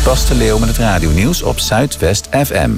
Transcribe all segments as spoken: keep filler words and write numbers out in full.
Bas de Leeuw met het radionieuws op Zuidwest F M.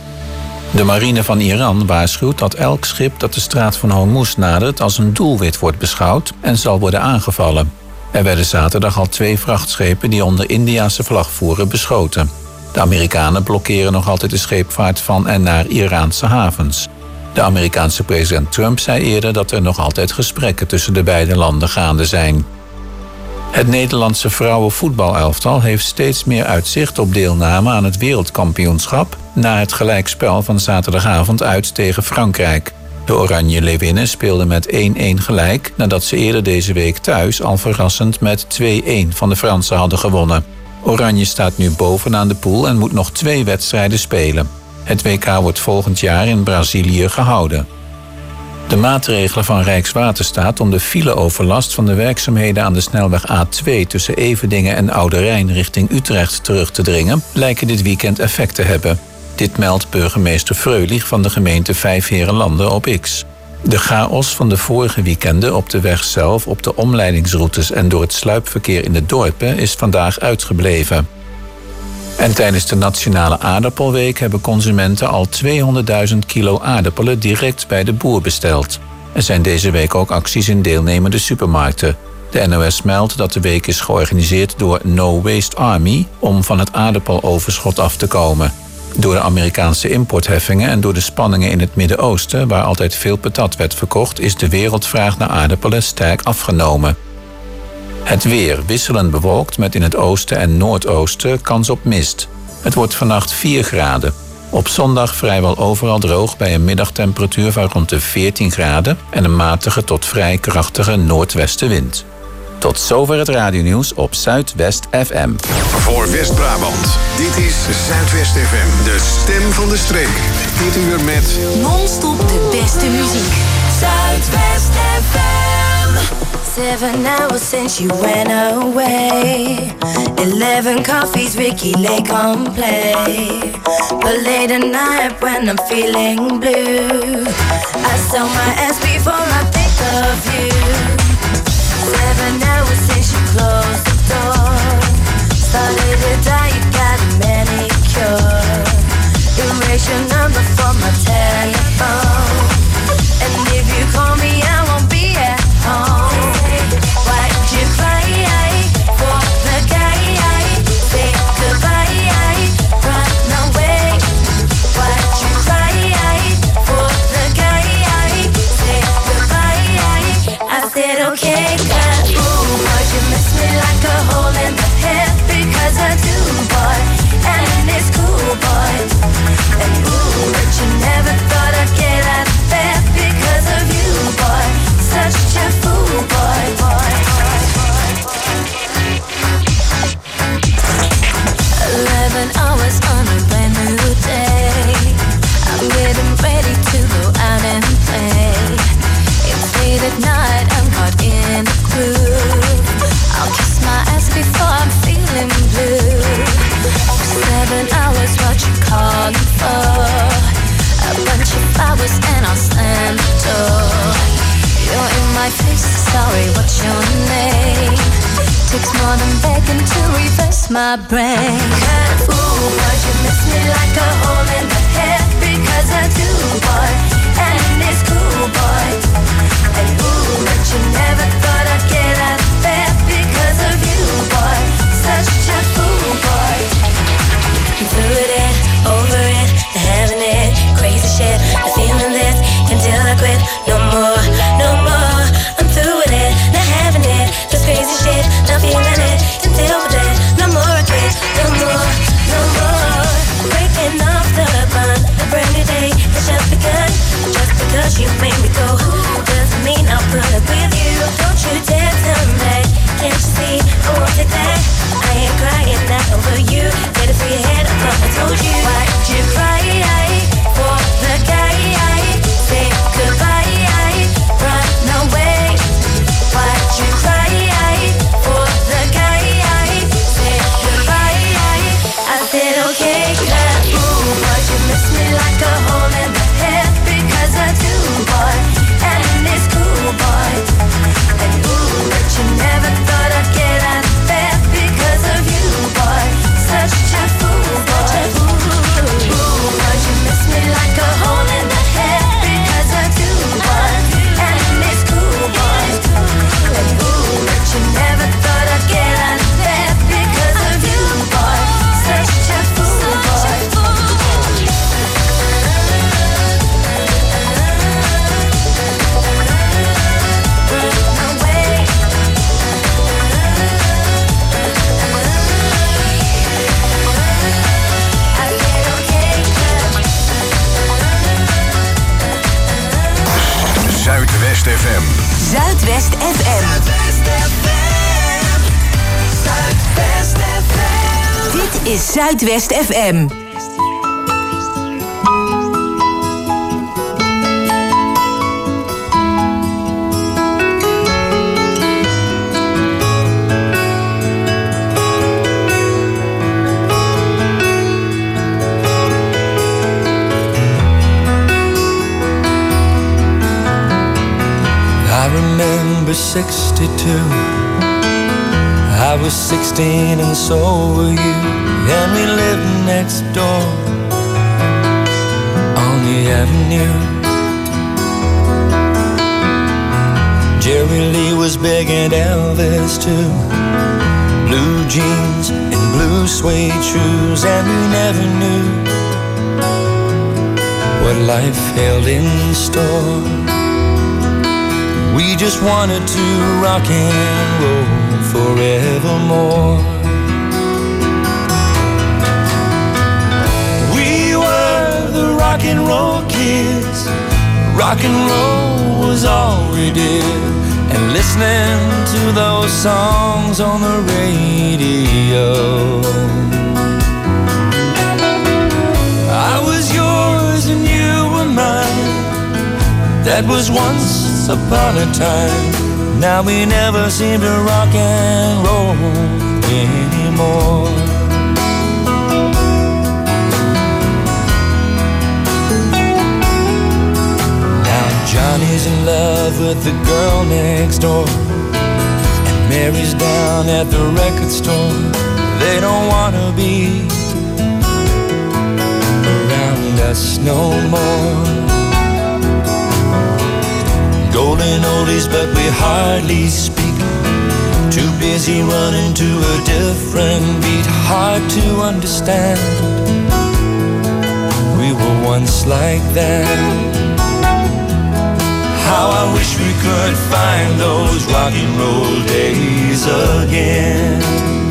De marine van Iran waarschuwt dat elk schip dat de straat van Hormuz nadert als een doelwit wordt beschouwd en zal worden aangevallen. Er werden zaterdag al twee vrachtschepen die onder Indiase vlag voeren beschoten. De Amerikanen blokkeren nog altijd de scheepvaart van en naar Iraanse havens. De Amerikaanse president Trump zei eerder dat er nog altijd gesprekken tussen de beide landen gaande zijn. Het Nederlandse vrouwenvoetbalelftal heeft steeds meer uitzicht op deelname aan het wereldkampioenschap na het gelijkspel van zaterdagavond uit tegen Frankrijk. De Oranje Leeuwinnen speelden met één-één gelijk nadat ze eerder deze week thuis al verrassend met twee-één van de Fransen hadden gewonnen. Oranje staat nu bovenaan de pool en moet nog twee wedstrijden spelen. Het W K wordt volgend jaar in Brazilië gehouden. De maatregelen van Rijkswaterstaat om de fileoverlast van de werkzaamheden aan de snelweg A twee tussen Everdingen en Oude Rijn richting Utrecht terug te dringen, lijken dit weekend effect te hebben. Dit meldt burgemeester Freulich van de gemeente Vijfheerenlanden op X. De chaos van de vorige weekenden op de weg zelf, op de omleidingsroutes en door het sluipverkeer in de dorpen is vandaag uitgebleven. En tijdens de Nationale Aardappelweek hebben consumenten al tweehonderdduizend kilo aardappelen direct bij de boer besteld. Er zijn deze week ook acties in deelnemende supermarkten. De N O S meldt dat de week is georganiseerd door No Waste Army om van het aardappeloverschot af te komen. Door de Amerikaanse importheffingen en door de spanningen in het Midden-Oosten, waar altijd veel patat werd verkocht, is de wereldvraag naar aardappelen sterk afgenomen. Het weer wisselend bewolkt met in het oosten en noordoosten kans op mist. Het wordt vannacht vier graden. Op zondag vrijwel overal droog bij een middagtemperatuur van rond de veertien graden en een matige tot vrij krachtige noordwestenwind. Tot zover het radionieuws op Zuidwest F M. Voor West-Brabant, dit is Zuidwest F M, de stem van de streek. Dit uur met non-stop de beste muziek. Zuidwest F M. Seven hours since you went away. Eleven coffees, Ricky Lake on play. But late at night when I'm feeling blue, I sell my ass before I think of you. Seven hours since you closed the door. Started to die, you got a manicure. Erase your number from my telephone. And if you call me, I won't be at home. Why'd you cry for the guy? Say goodbye, run away. Why'd you cry for the guy? Say goodbye. I said okay, cause ooh, boy, you miss me like a hole in the head. Because I do, boy, and it's cool, boy. And ooh, but you never thought I'd get out of bed because of you, boy. Such a fool, boy, boy. Eleven hours on a brand new day. I'm getting ready to go out and play. It's late at night, I'm caught in the groove. I'll kiss my ass before I'm feeling blue. Seven hours, what you calling for? A bunch of flowers and I'll slam the door. You're in my face, sorry, what's your name? Takes more than begging to reverse my brain. Ooh, but you miss me like a hole in the head. Because I do, boy, and it's cool, boy. And ooh, but you never thought I'd get out of bed because of you, boy. Such a fool, boy. I'm through with it, over it, the having it, crazy shit, the feeling this until I quit. No more, no more. I'm through with it, not having it, this crazy shit, not feeling it until we're dead. No more I quit, no more, no more. Breaking off the bond, a brand new day has just begun. Just because you made me go doesn't mean I'll put up with you. Don't you dare turn back, can't you see I won't take that. I ain't crying not over you. Get it through your head, I thought I told you. Why'd you cry for the guy? Say goodbye, run away. Why'd you cry for the guy? Say goodbye. I said okay, cause ooh, but you miss me like a hole in the head. Because I do, boy, and it's cool, boy. And ooh, but you never thought I'd get out of bed because of you, boy. Such a Zuidwest F M. Zuidwest F M. Zuidwest F M. Zuidwest F M. Dit is Zuidwest F M. I remember sixty-two. I was sixteen and so were you, and we lived next door on the avenue. Jerry Lee was big and Elvis too. Blue jeans and blue suede shoes, and we never knew what life held in store. We just wanted to rock and roll forevermore. We were the rock and roll kids. Rock and roll was all we did. And listening to those songs on the radio. I was yours and you were mine. That was once upon a time. Now we never seem to rock and roll anymore. Now Johnny's in love with the girl next door, and Mary's down at the record store. They don't wanna be around us no more. Golden oldies, but we hardly speak. Too busy running to a different beat. Hard to understand. We were once like that. How I wish we could find those rock and roll days again.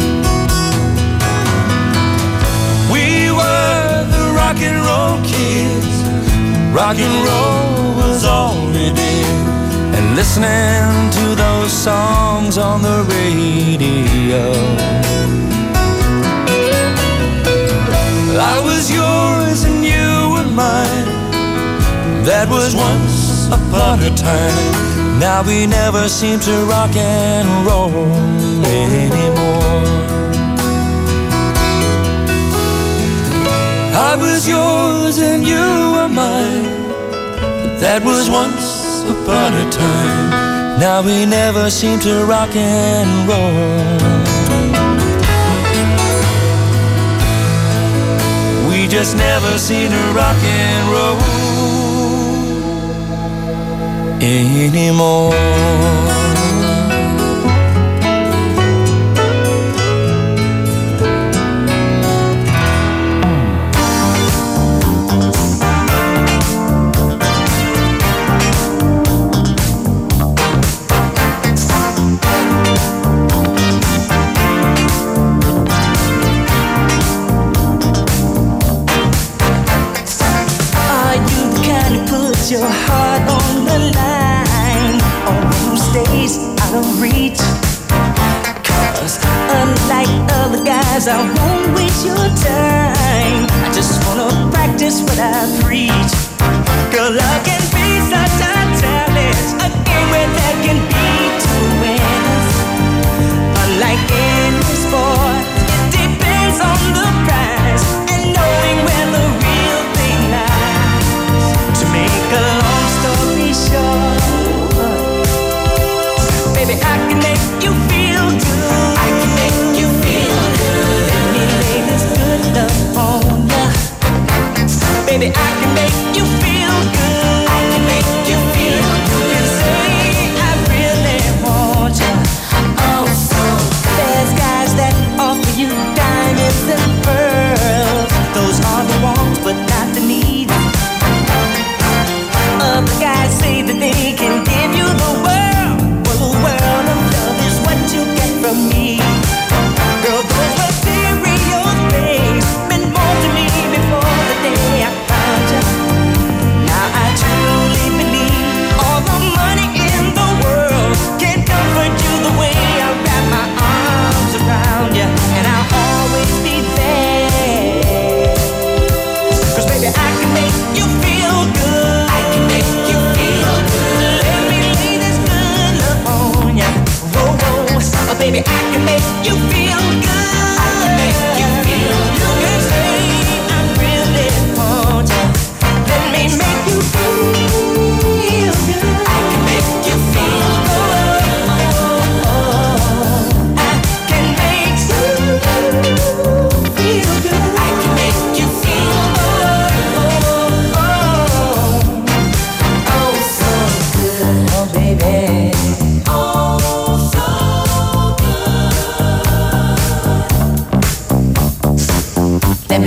We were the rock and roll kids. Rock and roll was all we did. And listening to those songs on the radio. I was yours and you were mine. That was once upon a time. Now we never seem to rock and roll anymore. I was yours and you were mine. That was once upon a time. Now we never seem to rock and roll. We just never seem to rock and roll anymore. Your heart on the line, or who stays out of reach. Cause unlike other guys, I won't waste your time. I just wanna practice what I preach. Girl, love can be such a challenge, a game where there can be two winners. Unlike any sport, it depends on the prize and knowing where the real thing lies. To make a long story short, baby, I can make you feel good. I can make you feel good. Let me lay this good love on ya. Baby, I can make you feel good. I can make you feel good. You say I really want ya. Oh, so there's guys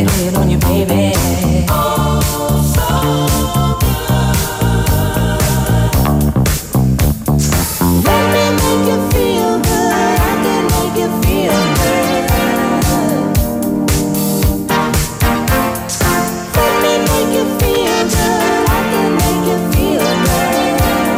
it on you, baby. Oh, so good. Let me make you feel good. I can make you feel good. Let me make you feel good. I can make you feel good.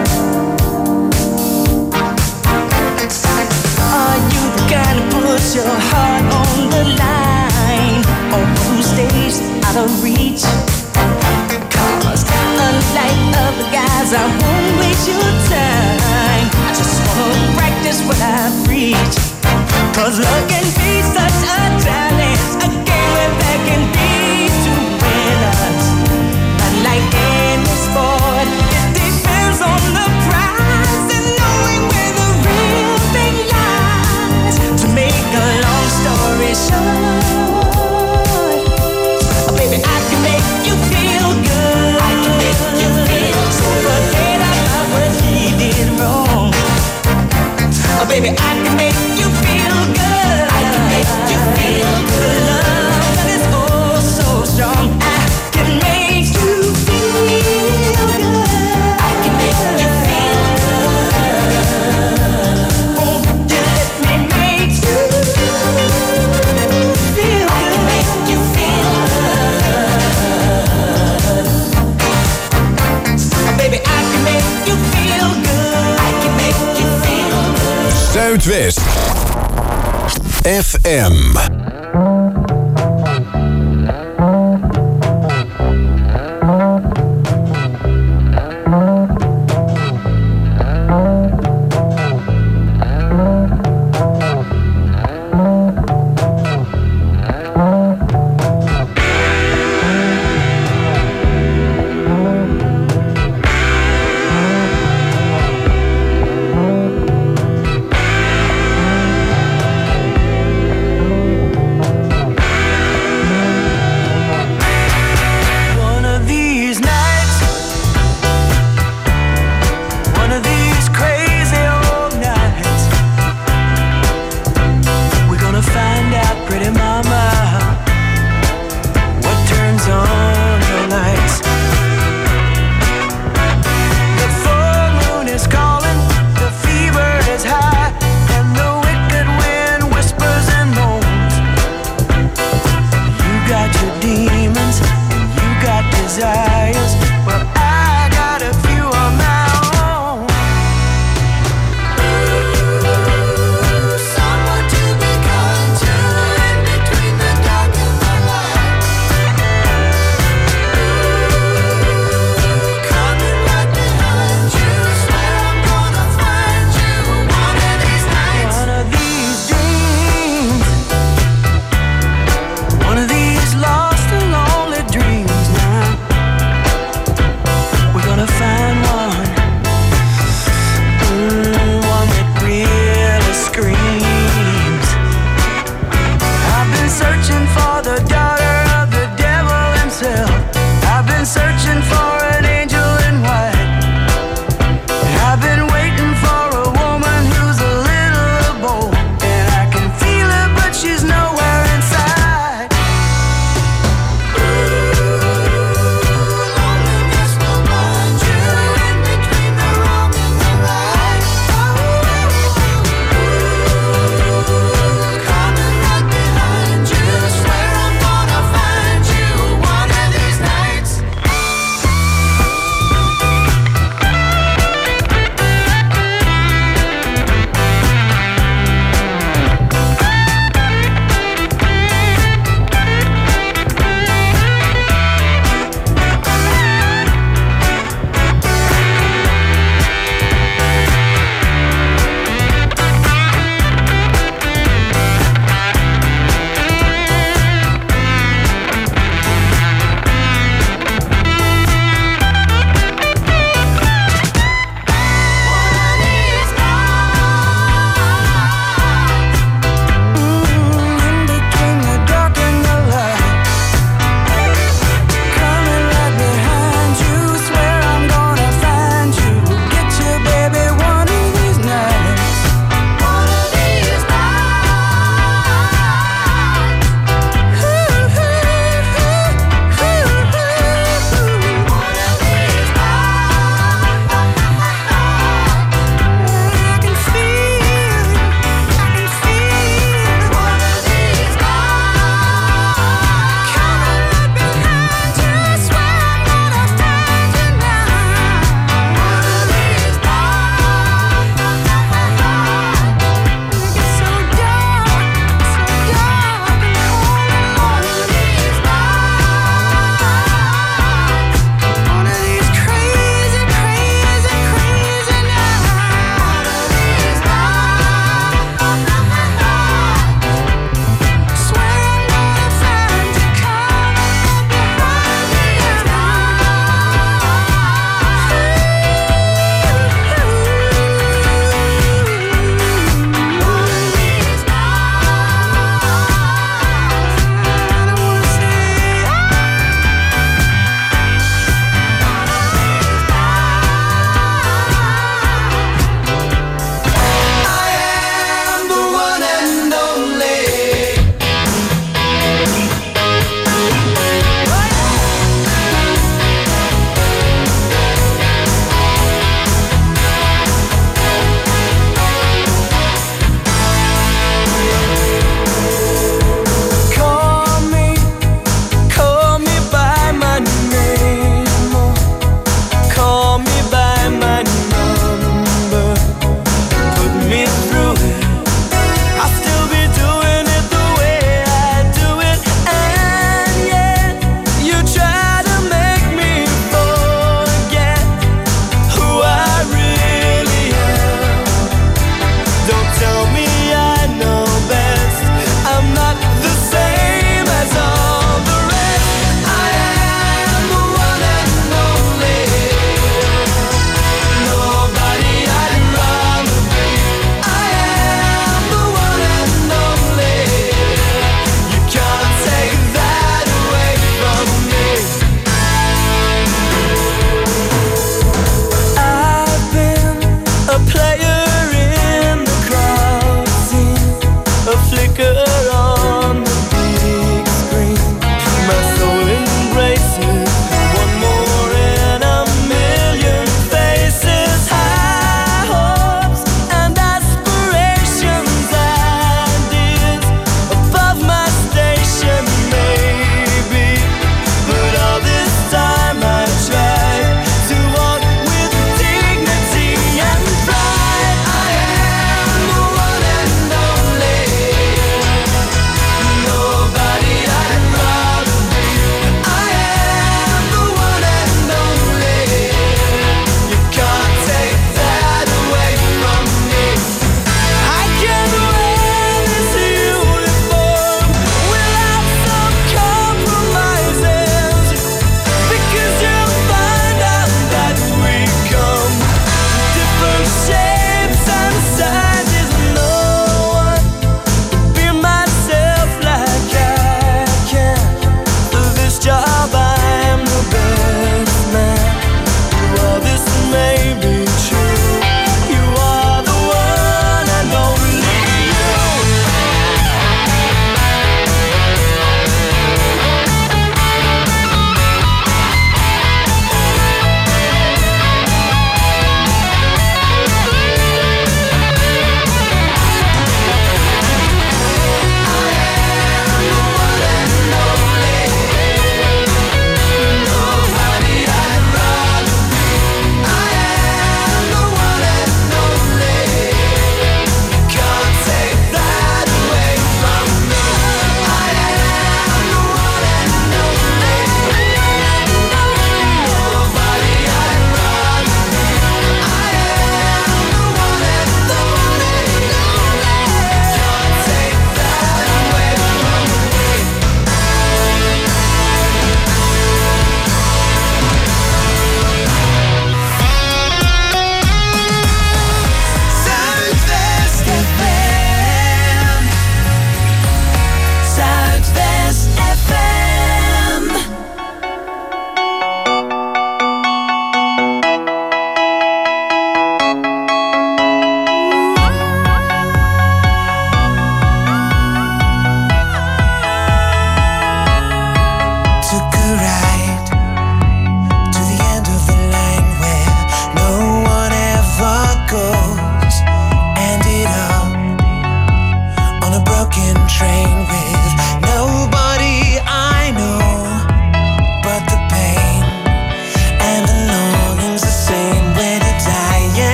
Are you the kind to put your heart on the line, or who stays out of reach? Cause unlike other guys, I won't waste your time. I just wanna practice what I preach. Cause love can be such a challenge, a game where there can be two winners. Unlike any sport, it depends on the prize and knowing where the real thing lies. To make a long story short, oh, baby, I can make you feel good. I can make you feel good. So forget about what he did wrong. Oh, baby, I can make you feel good. I can make you feel good. Love that is oh so strong. I can make you feel good. I can make you feel good. Oh, you let me make you feel good. I can make you feel good. Oh, baby, I can make you feel good. I can make you feel good. Zuidwest F M.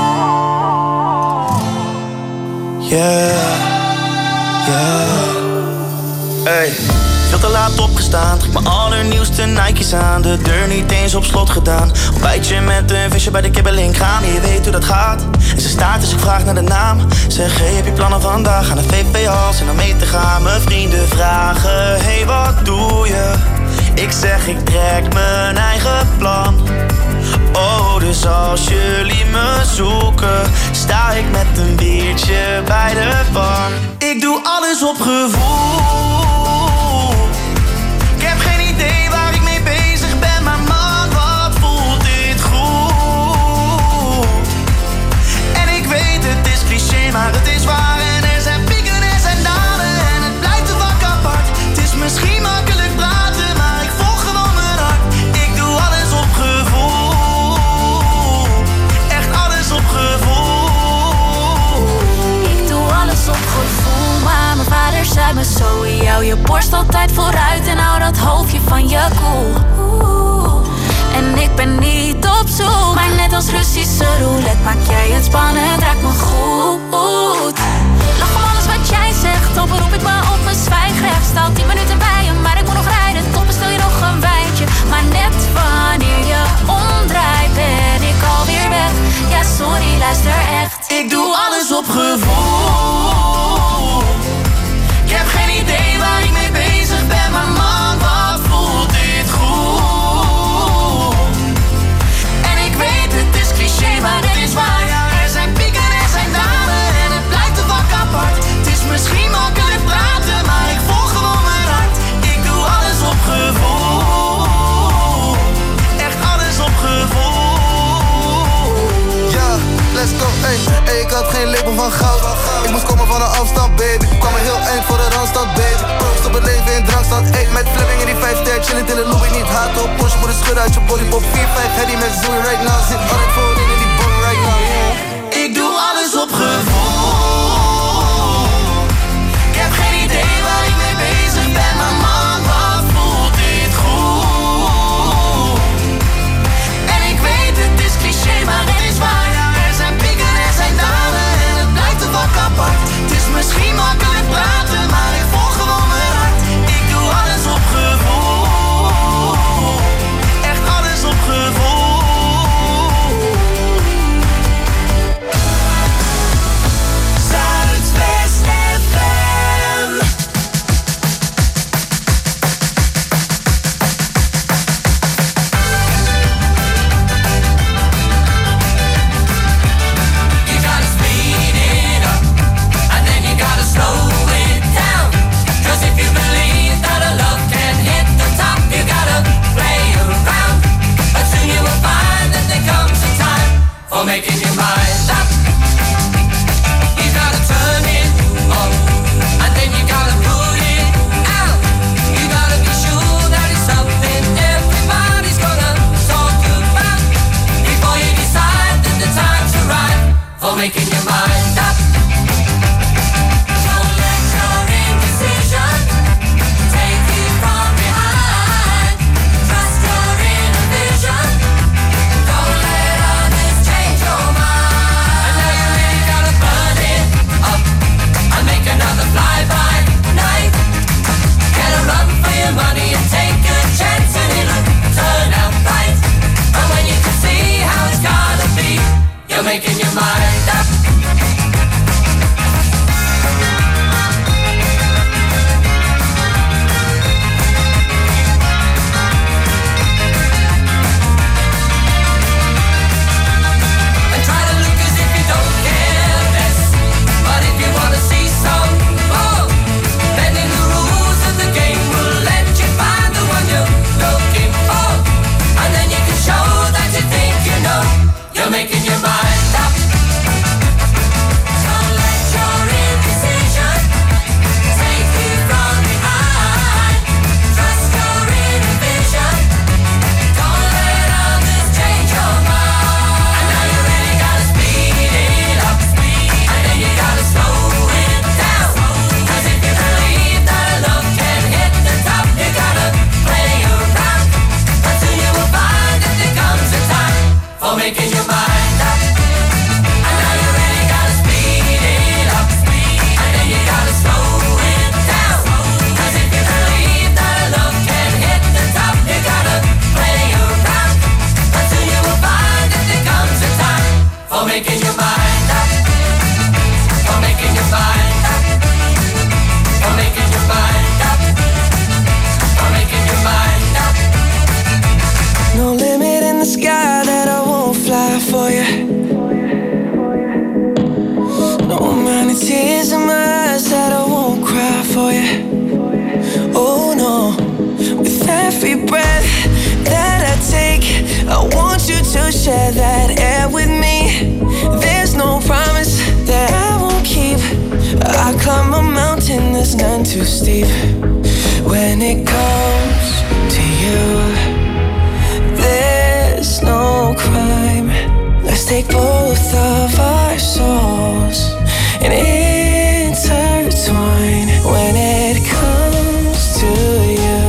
Yeah, yeah. Hey. Veel te laat opgestaan, trek mijn allernieuwste Nike's aan. De deur niet eens op slot gedaan. Ontbijtje met een visje bij de kibbeling gaan. Je weet hoe dat gaat. En ze staat dus ik vraag naar de naam. Zeg, hey, heb je plannen vandaag? Aan de V V-hals en om mee te gaan. Mijn vrienden vragen, hey, wat doe je? Ik zeg, ik trek mijn eigen plan. Oh, dus als jullie me zoeken, sta ik met een biertje bij de bar. Ik doe alles op gevoel. Ik heb geen idee waar ik mee bezig ben, maar man, wat voelt dit goed. En ik weet, het is cliché, maar het is waar. En er zijn pieken en er zijn dalen en het blijft te vak apart. Het is misschien makkelijk praten, maar ik volg gewoon mijn hart. Ik doe alles op gevoel. Echt alles op gevoel. Ik doe alles op gevoel, maar mijn vader zei me zo. Hou je borst altijd vooruit en hou dat hoofdje van je koel. Oeh. En ik ben niet op zoek, maar net als Russische roulette maak jij het spannend, raakt me goed. Lach om alles wat jij zegt, dan beroep ik me op mijn zwijgrecht. Sta al tien minuten bij je, maar ik moet nog rijden. Toch bestel je nog een wijntje, maar net wanneer je omdraait ben ik alweer weg. Ja sorry, luister echt. Ik doe alles op gevoel. Ik heb geen idee waar ik mee bezig ben, maar man, wat voelt dit goed. En ik weet, het is cliché, maar het is waar. Ja, er zijn pieken en er zijn dalen en het blijft te vak apart. Het is misschien makkelijk praten, maar ik volg gewoon mijn hart. Ik doe alles op gevoel. Echt alles op gevoel. Ja, let's go, ey. Ey, ik had geen lepel van goud. Ik moest komen van een afstand, baby. Kwam er heel eind voor de randstad, baby. Proost op het leven in drankstand. Eet met Fleming in die vijf ster. Chillin' in de Louis, niet hard op. Push, moet een schudden uit je body. Pop vier vijf, heady met Zoe right now. Zit altijd voorin in die bong right now, yeah. Ik doe alles op gevoel. Ik heb geen idee waar ik mee bezig ben, maar man, wat voelt dit goed. En ik weet, het is cliché, maar het is waar. Ja, er zijn pieken en er zijn dalen en het blijft te vak apart. Het is misschien makkelijk praten, maar ik volg gewoon mijn hart. Ik doe alles op gevoel. Echt alles op gevoel. Zuidwest F M. You gotta speed it up, and then you gotta slow it down. 'Cause if you believe that a love can hit the top, you gotta play around. But soon you will find that there comes a time for making your mind up. You gotta turn it on, and then you gotta put it out. You gotta be sure that it's something everybody's gonna talk about before you decide that the time's right for making your mind up. Don't let your indecision take you from behind. Trust your inner vision. Don't let others change your mind. And now you really gotta burn it up and make another fly-by night. Get a run for your money and take a chance and it'll turn out right. And when you can see how it's gotta be, you're making your mind up. And try to look as if you don't care less. But if you wanna see some more, bending the rules of the game will let you find the one you're looking for. And then you can show that you think you know. You're making your mind up. making your mind up. For making your mind up. For making your mind up. For making your mind up. No limit in the sky that I won't fly for you. No amount of tears in my eyes that I won't cry for you. Oh no, with every breath that I take, I want you to share that air with me. There's no promise that I won't keep. I climb a mountain that's none too steep. When it comes to you, there's no crime. Let's take both of our souls and intertwine. When it comes to you,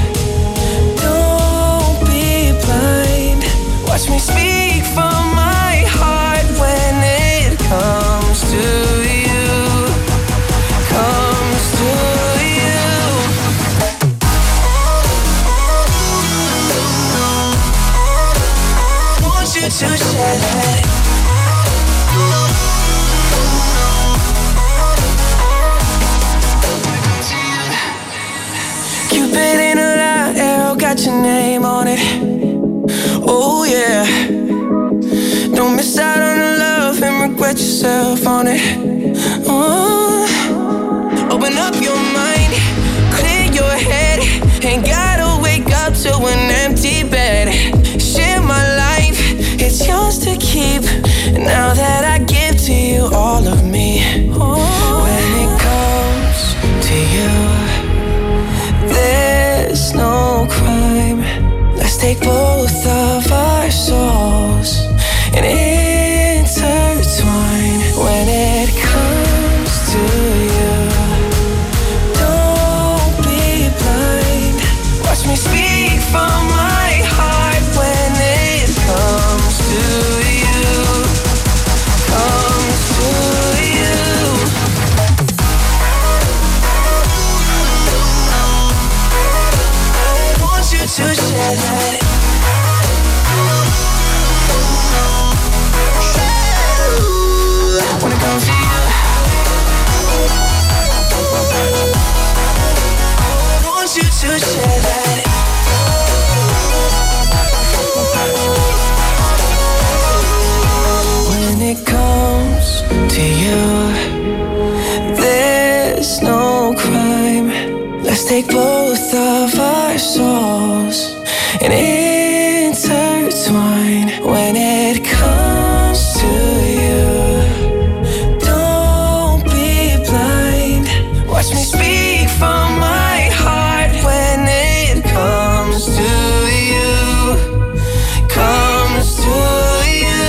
don't be blind. Watch me speak from my heart. When it comes to you, comes to you. Want you to share that. Cupid in a light arrow got your name on it. Oh yeah. Don't miss out on the love and regret yourself on it. Oh. Open up your mind, clear your head. Ain't gotta wake up to an empty bed. Share my life, it's yours to keep. Now that I give to you all of me. Oh. When it comes to you, there's no crime. Let's take both of our souls and intertwine. When it comes to you, don't be blind. Watch me speak from my heart. When it comes to you, comes to you. I want you to share that. When it comes to you, I want you to share that. When it comes to you, there's no crime. Let's take both of our souls and intertwine. When it comes to you, don't be blind. Watch me speak from my heart. When it comes to you, comes to you.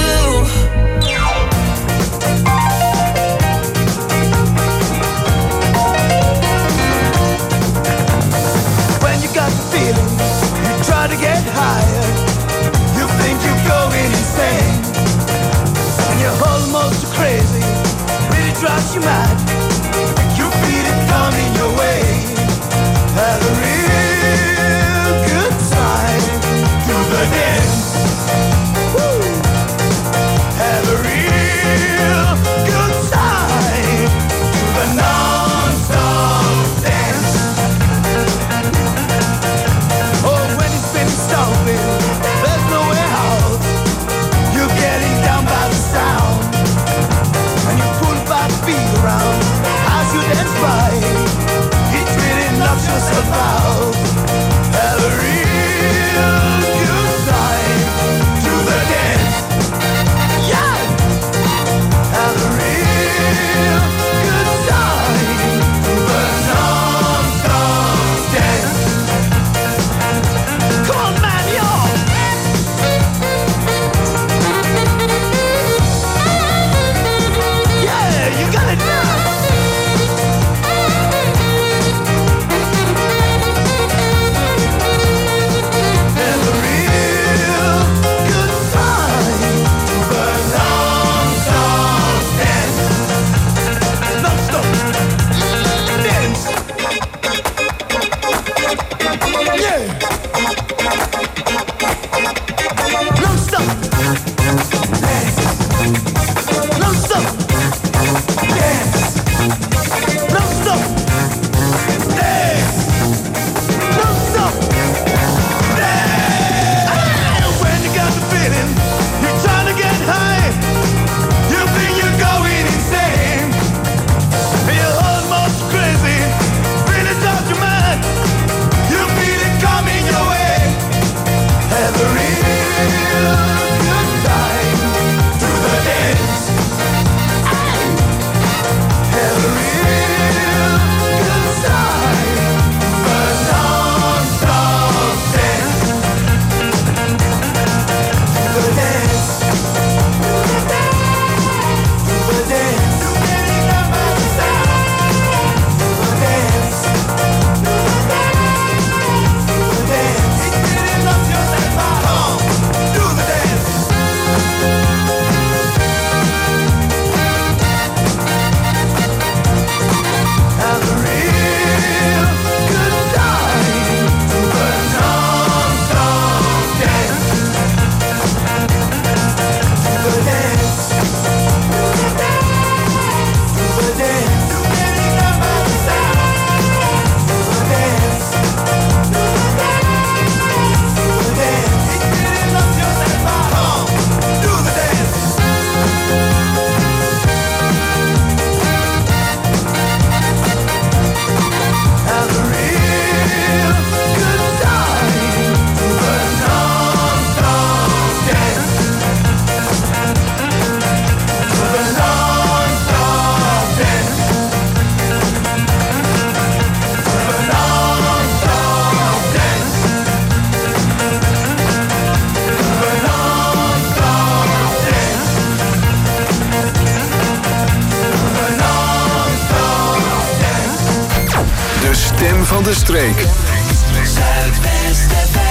When you got the feeling, you try to get higher. You think you're going insane, and you're almost crazy. Really drives you mad. You feel it coming your way. Have a real good time. Do the dance. Woo. Have a real good time. Do the non-stop dance. Oh, when it's been stopping, there's nowhere out. You're getting down by the sound, and you pull back feet around as you dance by. It really knocks yourself out. stem van de streek. Zuidwest F M.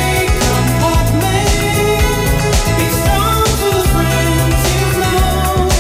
Children say, come what may, be strong to friends you know.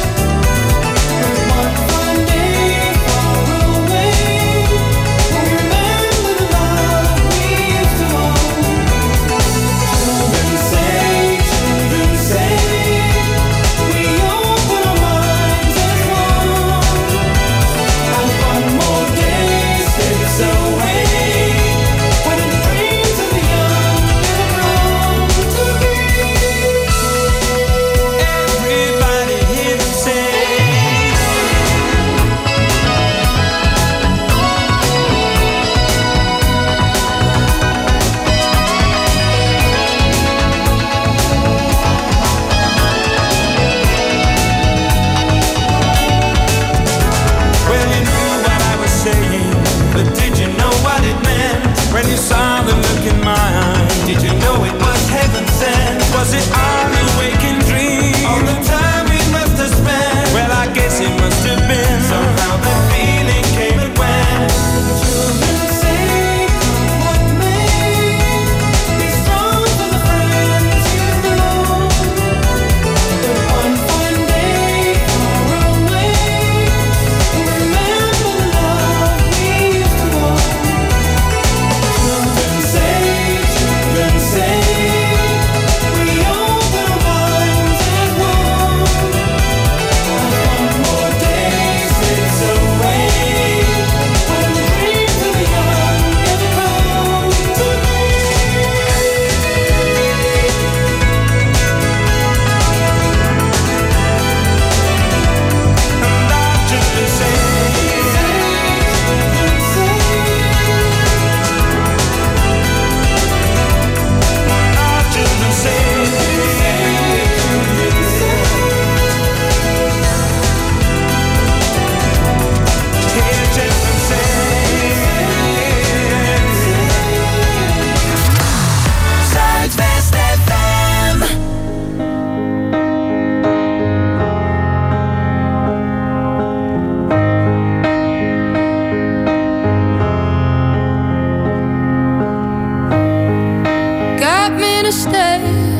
to stay.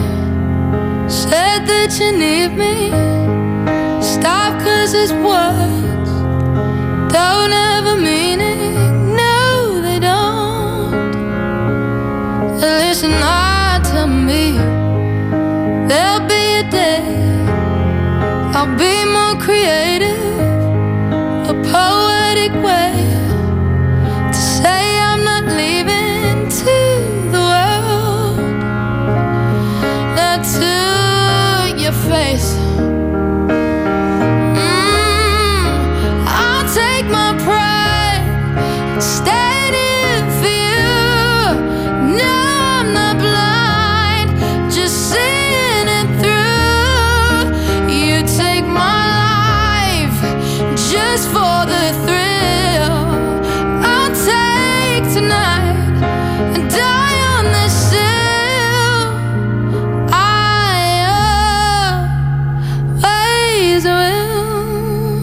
Said that you need me. Stop, cause it's words don't have a meaning. No, they don't. Listen hard to me. There'll be a day I'll be more creative, a poetic way to say I'm not leaving to the world. Now to your face, mm, I'll take my pride, stand in for you. No, I'm not blind, just seeing it through. You take my life just for the thrill. I'll take tonight and die on this hill. I always will.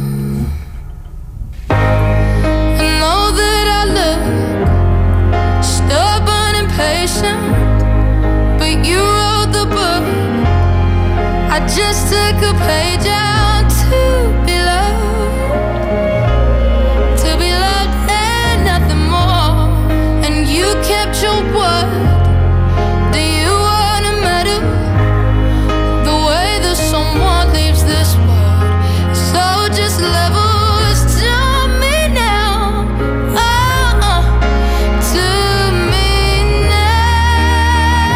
I know that I look stubborn and patient, but you wrote the book. I just took a page out to be loved, to be loved and nothing more. And you kept your word. Do you want a medal? The way that someone leaves this world. So just levels to me now. Oh, to me now.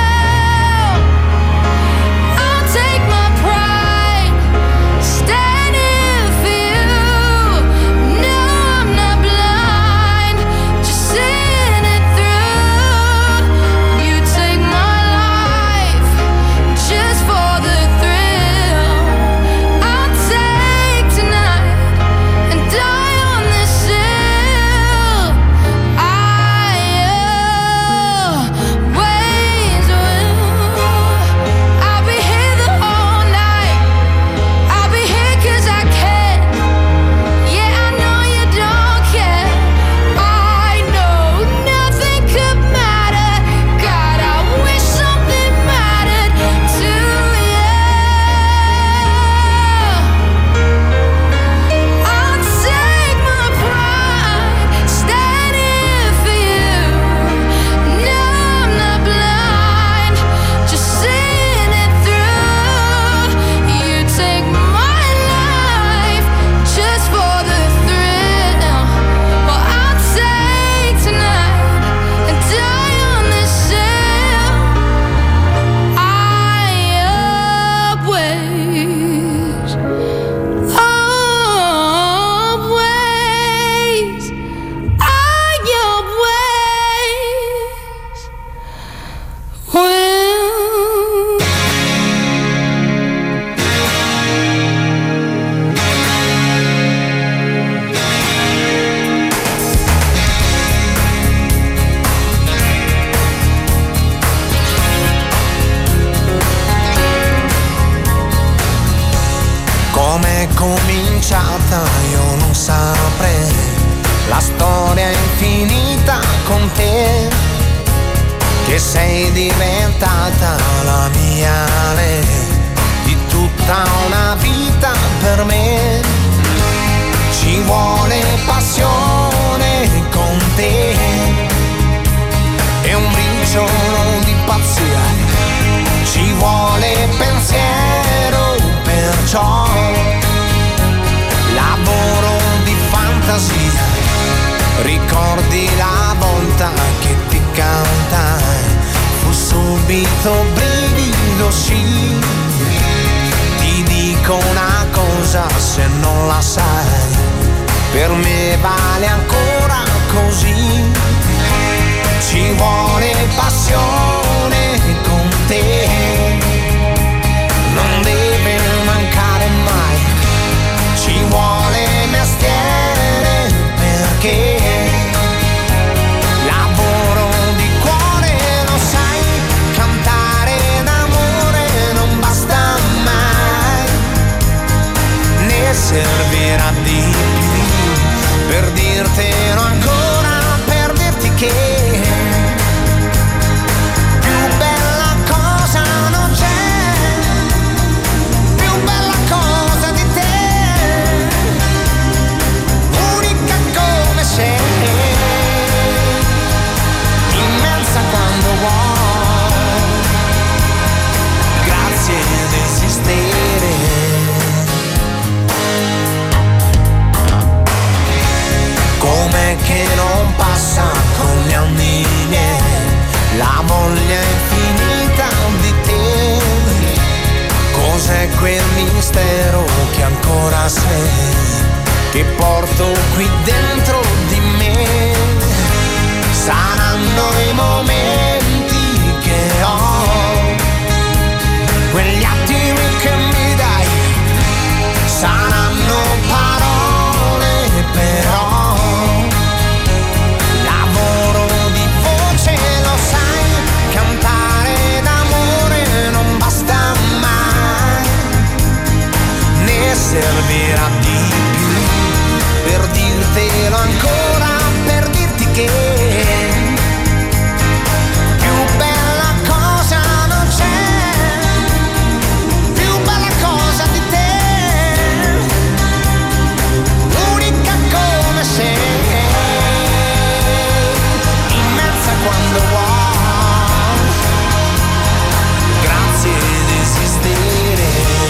I'll take my pride, stand in for you. No, I'm not blind, just seeing it through. You take my life just for the thrill. I'll take tonight and die on this hill. I always will. I'll be here the whole night. I'll be here 'cause I can. Yeah, I know you don't care. I know nothing could matter. God, I wish something mattered to you. I'll take my pride, stand in for you. No, I'm not blind, just seeing it through. You take my life just for the thrill. Well, I'll take tonight and die on this hill. I always, always, I always will. Com'è cominciata io non saprei, la storia è infinita con te, che sei diventata la mia lei, di tutta una vita per me. Ci vuole passione con te e un briciolo di pazzia, ci vuole pensiero, perciò lavoro di fantasia. Ricordi la volta che ti cantai, fu subito brivido, sì. Ti dico una cosa, se non la sai, per me vale ancora così. Ci vuole passione con te, non deve mancare mai. Ci vuole mestiere perché lavoro di cuore, lo sai, cantare d'amore non basta mai, ne servirà di più per dirtelo ancora, per dirti che voglia infinita di te. Cos'è quel mistero che ancora sei, che porto qui dentro di me? Saranno i momenti che ho, quegli attimi che mi dai, saranno parole però. Lavoro di voce, lo sai, cantare d'amore non basta mai, ne servirà di più per dirtelo ancora, per dirti che più bella cosa non c'è, più bella cosa di te, unica come sei, immensa quando vuoi, grazie di esistere.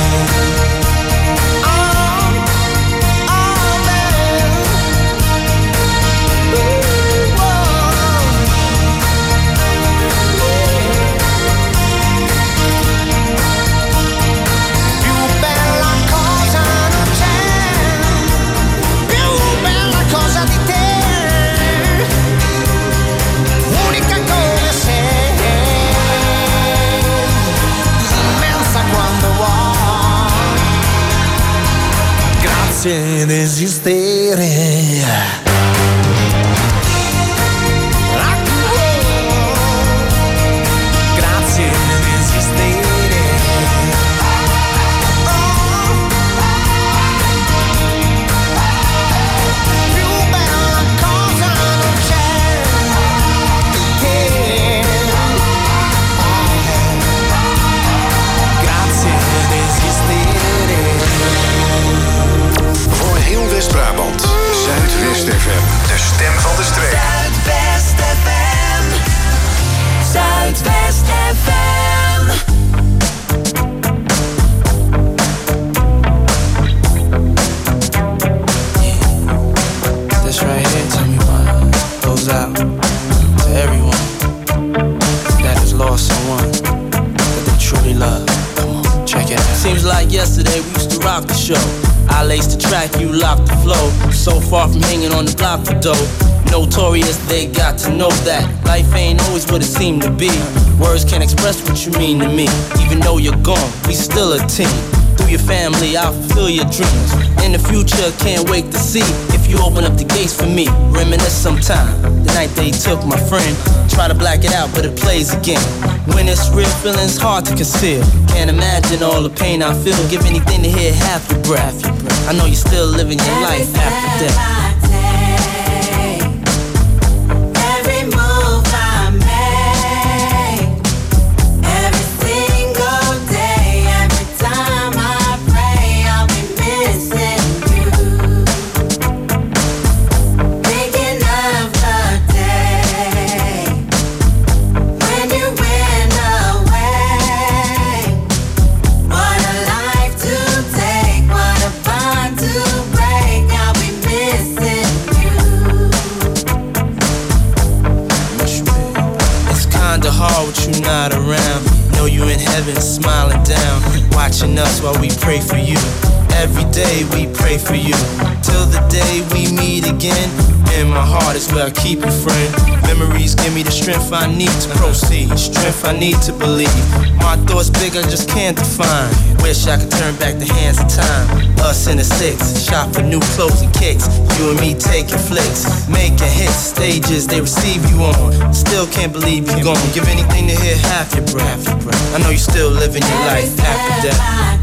Ed esistere. Grazie di esistere. Più bella cosa non c'è che. Grazie di esistere. Voor heel West-Brabant, Zuidwest F M, de stem van de streek. Zuidwest F M. Zuidwest F M. This right here, tell me why, goes out to everyone that has lost someone that they truly love. Come on, check it out. Seems like yesterday we used to rock the show. I laced the track, you locked the flow. So far from hanging on the block for dough. Notorious, they got to know that life ain't always what it seemed to be. Words can't express what you mean to me. Even though you're gone, we still a team. Through your family, I'll fulfill your dreams. In the future, can't wait to see if you open up the gates for me. Reminisce sometime, the night they took my friend. Try to black it out, but it plays again. When it's real, feeling's hard to conceal. Can't imagine all the pain I feel. Give anything to hear half your breath. I know you're still living your life after death. Not around, know you in heaven smiling down, watching us while we pray for you. Every day we pray for you, till the day we meet again. In my heart is where I keep you, friend. Memories give me the strength I need to proceed, strength I need to believe. My thoughts big, I just can't define. Wish I could turn back the hands of time. Us in the six, shop for new clothes and kicks. You and me taking flicks, making hits, stages they receive you on. Still can't believe you're gone. Give anything to hear half your breath. I know you're still living your life after death.